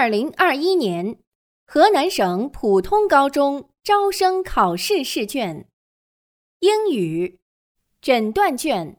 2021年河南省普通高中招生考试试卷英语诊断卷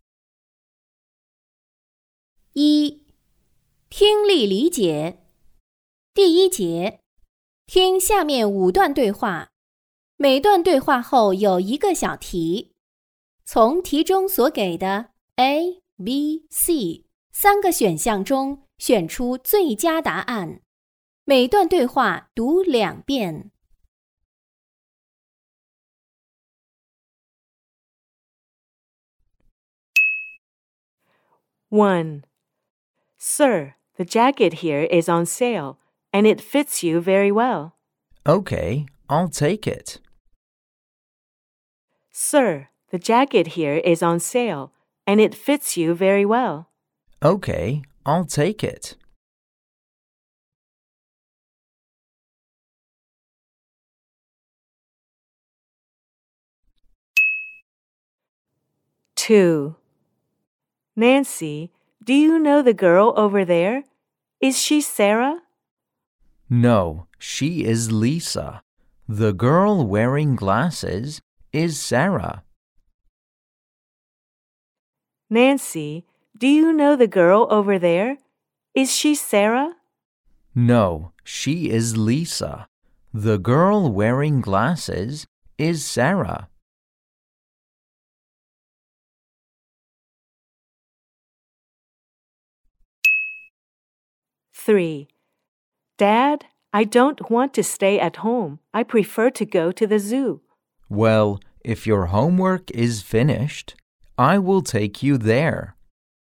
1听力理解第一节听下面5段对话，每段对话后有一个小题，从题中所给的 A、B、C 3个选项中选出最佳答案。每段对话读2遍。 1. Sir, the jacket here is on sale, and it fits you very well. Okay, I'll take it. Sir, the jacket here is on sale, and it fits you very well. Okay, I'll take it. 2. Nancy, do you know the girl over there? Is she Sarah? No, she is Lisa. The girl wearing glasses is Sarah. Nancy, do you know the girl over there? Is she Sarah? No, she is Lisa. The girl wearing glasses is Sarah. 3. Dad, I don't want to stay at home. I prefer to go to the zoo. Well, if your homework is finished, I will take you there.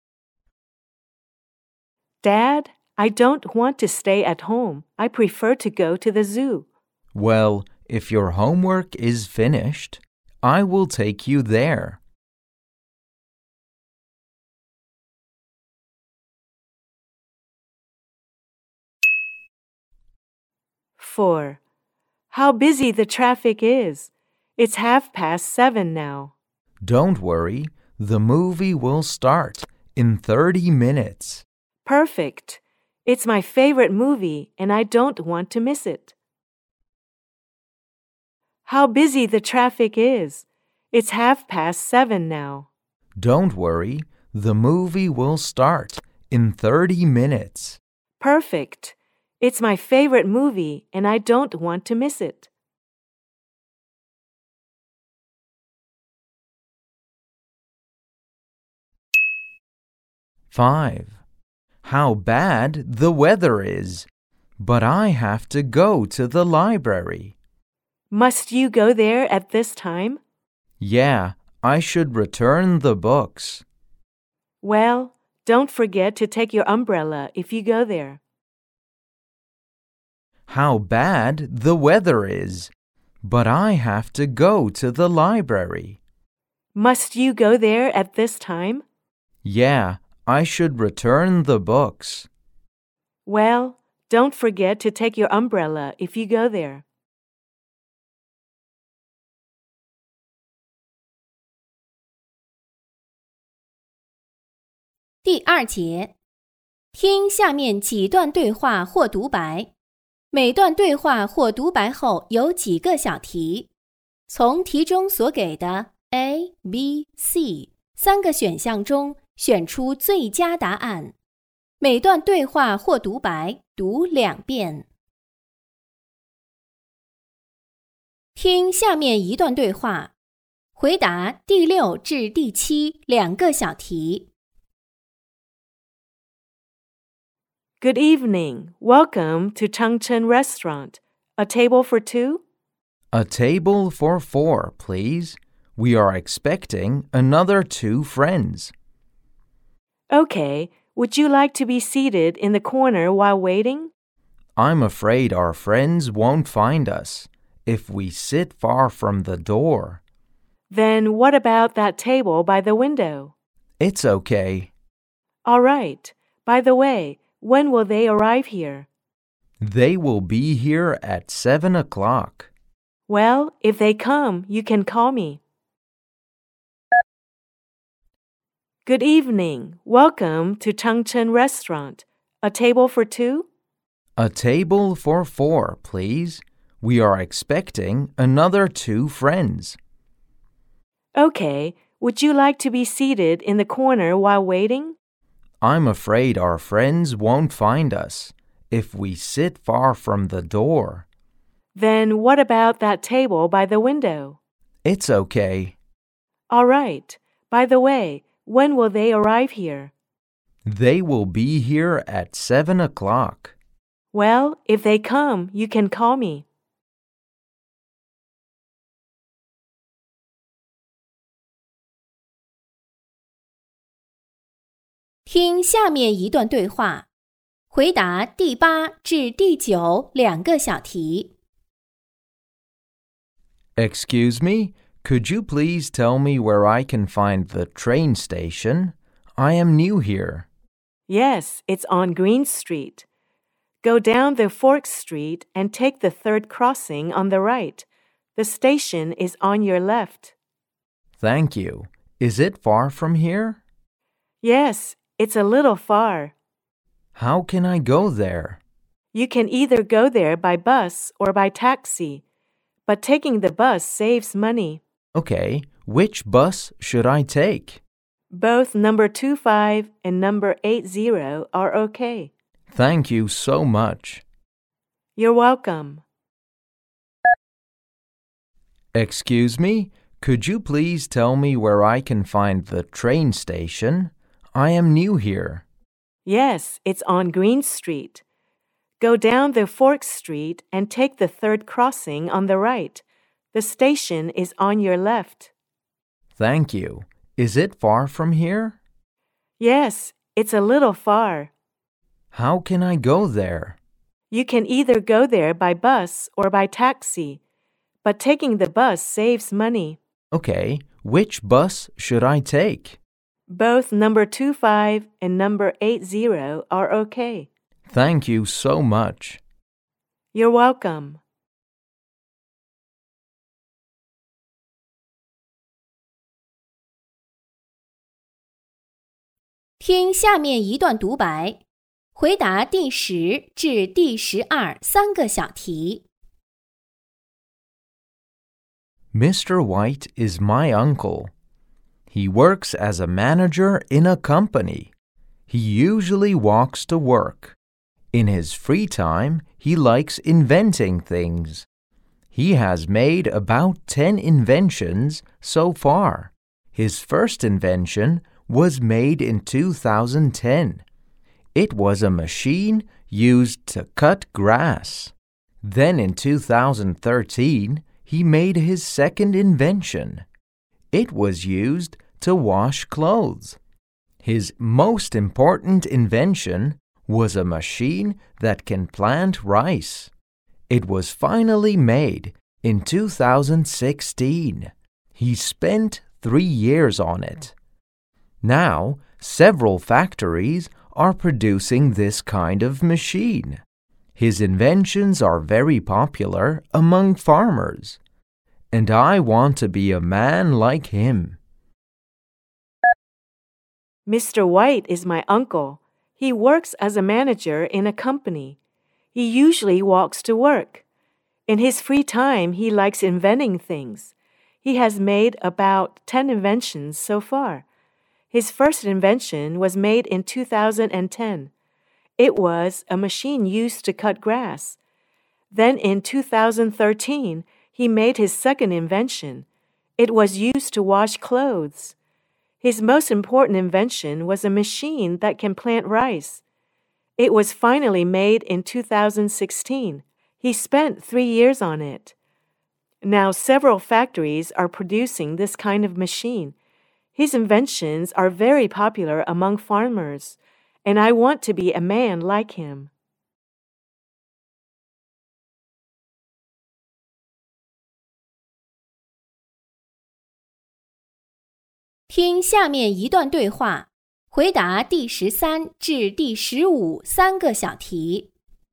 Dad, I don't want to stay at home. I prefer to go to the zoo. Well, if your homework is finished, I will take you there. 4. How busy the traffic is. It's 7:30 now. Don't worry, the movie will start in 30 minutes. Perfect. It's my favorite movie and I don't want to miss it. How busy the traffic is. It's 7:30 now. Don't worry, the movie will start in 30 minutes. Perfect. It's my favorite movie and I don't want to miss it. 5. How bad the weather is. But I have to go to the library. Must you go there at this time? Yeah, I should return the books. Well, don't forget to take your umbrella if you go there. How bad the weather is. But I have to go to the library. Must you go there at this time? Yeah, I should return the books. Well, don't forget to take your umbrella if you go there. 第2节听下面几段对话或独白，每段对话或独白后有几个小题，从题中所给的 A、B、C 3个选项中选出最佳答案。每段对话或独白读2遍。听下面一段对话，回答第6至第7 2个小题。 Good evening. Welcome to Changchun Restaurant. A table for 2? A table for 4, please. We are expecting another 2 friends. Okay. Would you like to be seated in the corner while waiting? I'm afraid our friends won't find us if we sit far from the door. Then what about that table by the window? It's okay. All right. By the way, when will they arrive here? They will be here at 7 o'clock. Well, if they come, you can call me. Good evening. Welcome to Changchun Restaurant. A table for 2? A table for 4, please. We are expecting another 2 friends. Okay, would you like to be seated in the corner while waiting? I'm afraid our friends won't find us if we sit far from the door. Then what about that table by the window? It's okay. All right. By the way, when will they arrive here? They will be here at 7 o'clock. Well, if they come, you can call me. 听下面一段对话，回答第8至第9两个小题。 Excuse me, could you please tell me where I can find the train station? I am new here. Yes, it's on Green Street. Go down the Fork Street and take the third crossing on the right. The station is on your left. Thank you. Is it far from here? Yes, it's a little far. How can I go there? You can either go there by bus or by taxi, but taking the bus saves money. Okay, which bus should I take? Both number 25 and number 80 are okay. Thank you so much. You're welcome. Excuse me, could you please tell me where I can find the train station? I am new here. Yes, it's on Green Street. Go down the Fork Street and take the third crossing on the right. The station is on your left. Thank you. Is it far from here? Yes, it's a little far. How can I go there? You can either go there by bus or by taxi, but taking the bus saves money. Okay, which bus should I take? Both number 25 and number 80 are okay. Thank you so much. You're welcome. 听下面一段独白，回答第10至第12三个小题。 Mr. White is my uncle. He works as a manager in a company. He usually walks to work. In his free time, he likes inventing things. He has made about 10 inventions so far. His first invention was made in 2010. It was a machine used to cut grass. Then in 2013, he made his second invention. It was used to wash clothes. His most important invention was a machine that can plant rice. It was finally made in 2016. He spent 3 years on it. Now, several factories are producing this kind of machine. His inventions are very popular among farmers, and I want to be a man like him. Mr. White is my uncle. He works as a manager in a company. He usually walks to work. In his free time, he likes inventing things. He has made about 10 inventions so far. His first invention was made in 2010. It was a machine used to cut grass. Then in 2013, he made his second invention. It was used to wash clothes. His most important invention was a machine that can plant rice. It was finally made in 2016. He spent 3 years on it. Now several factories are producing this kind of machine. His inventions are very popular among farmers, and I want to be a man like him. 听下面一段对话，回答第13至第15三个小题。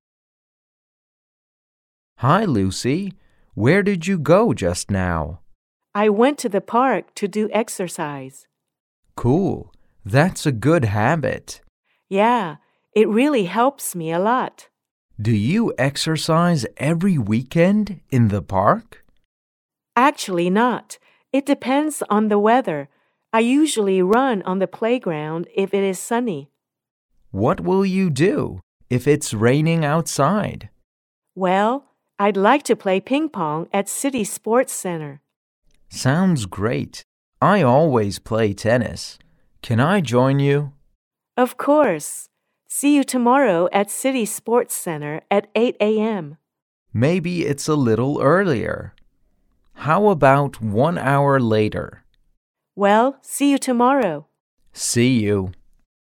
Hi, Lucy. Where did you go just now? I went to the park to do exercise. Cool. That's a good habit. Yeah, it really helps me a lot. Do you exercise every weekend in the park? Actually not. It depends on the weather. I usually run on the playground if it is sunny. What will you do if it's raining outside? Well, I'd like to play ping pong at City Sports Center. Sounds great. I always play tennis. Can I join you? Of course. See you tomorrow at City Sports Center at 8 a.m. Maybe it's a little earlier. How about 1 hour later? Well, see you tomorrow. See you.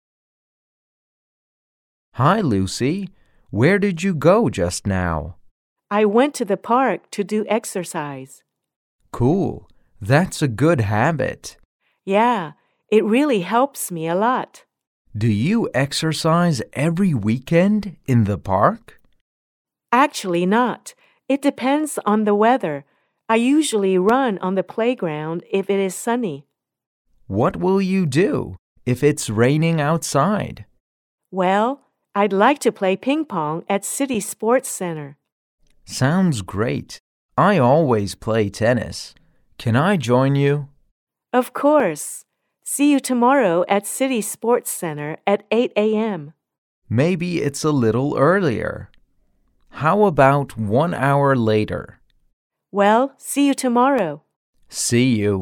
Hi, Lucy. Where did you go just now? I went to the park to do exercise. Cool. That's a good habit. Yeah, it really helps me a lot. Do you exercise every weekend in the park? Actually not. It depends on the weather. I usually run on the playground if it is sunny. What will you do if it's raining outside? Well, I'd like to play ping pong at City Sports Center. Sounds great. I always play tennis. Can I join you? Of course. See you tomorrow at City Sports Center at 8 a.m. Maybe it's a little earlier. How about 1 hour later? Well, see you tomorrow. See you.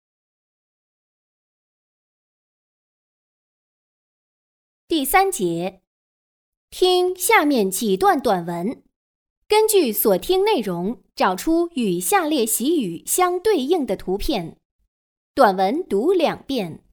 第3节，听下面几段短文，根据所听内容找出与下列习语相对应的图片。短文读2遍。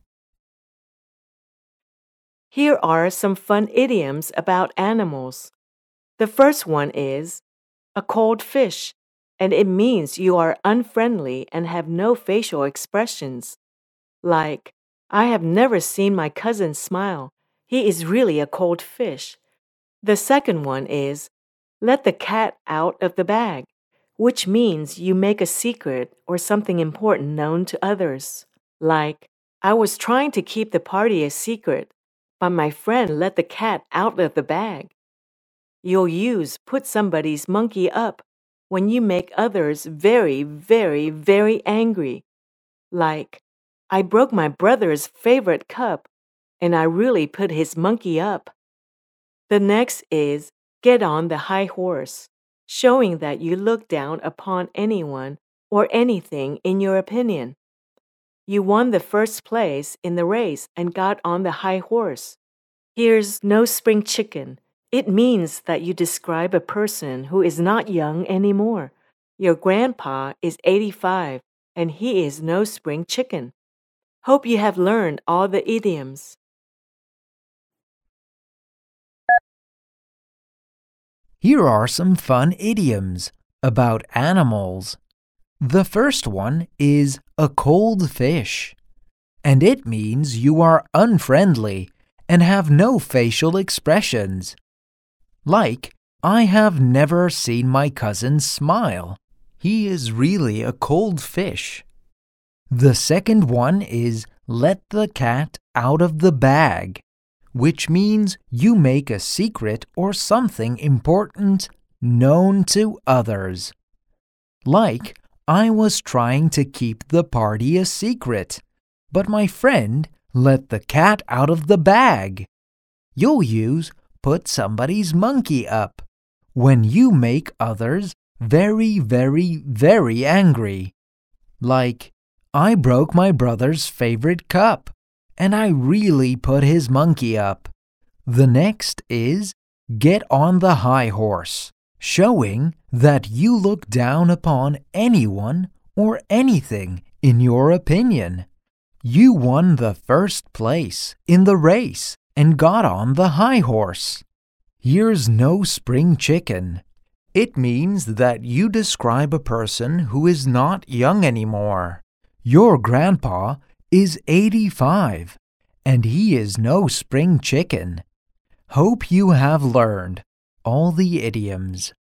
Here are some fun idioms about animals. The first one is a cold fish, and it means you are unfriendly and have no facial expressions. Like, I have never seen my cousin smile. He is really a cold fish. The second one is let the cat out of the bag, which means you make a secret or something important known to others. Like, I was trying to keep the party a secret, but my friend let the cat out of the bag. You'll use put somebody's monkey up when you make others very, very, very angry. Like, I broke my brother's favorite cup, and I really put his monkey up. The next is get on the high horse, showing that you look down upon anyone or anything in your opinion. You won the first place in the race and got on the high horse. Here's no spring chicken. It means that you describe a person who is not young anymore. Your grandpa is 85, and he is no spring chicken. Hope you have learned all the idioms. Here are some fun idioms about animals. The first one is a cold fish, and it means you are unfriendly and have no facial expressions. Like, I have never seen my cousin smile. He is really a cold fish. The second one is let the cat out of the bag, which means you make a secret or something important known to others. Like, I was trying to keep the party a secret, but my friend let the cat out of the bag. You'll use put somebody's monkey up when you make others very, very, very angry. Like, I broke my brother's favorite cup, and I really put his monkey up. The next is get on the high horse, showing that you look down upon anyone or anything in your opinion. You won the first place in the race and got on the high horse. Here's no spring chicken. It means that you describe a person who is not young anymore. Your grandpa is 85, and he is no spring chicken. Hope you have learned all the idioms.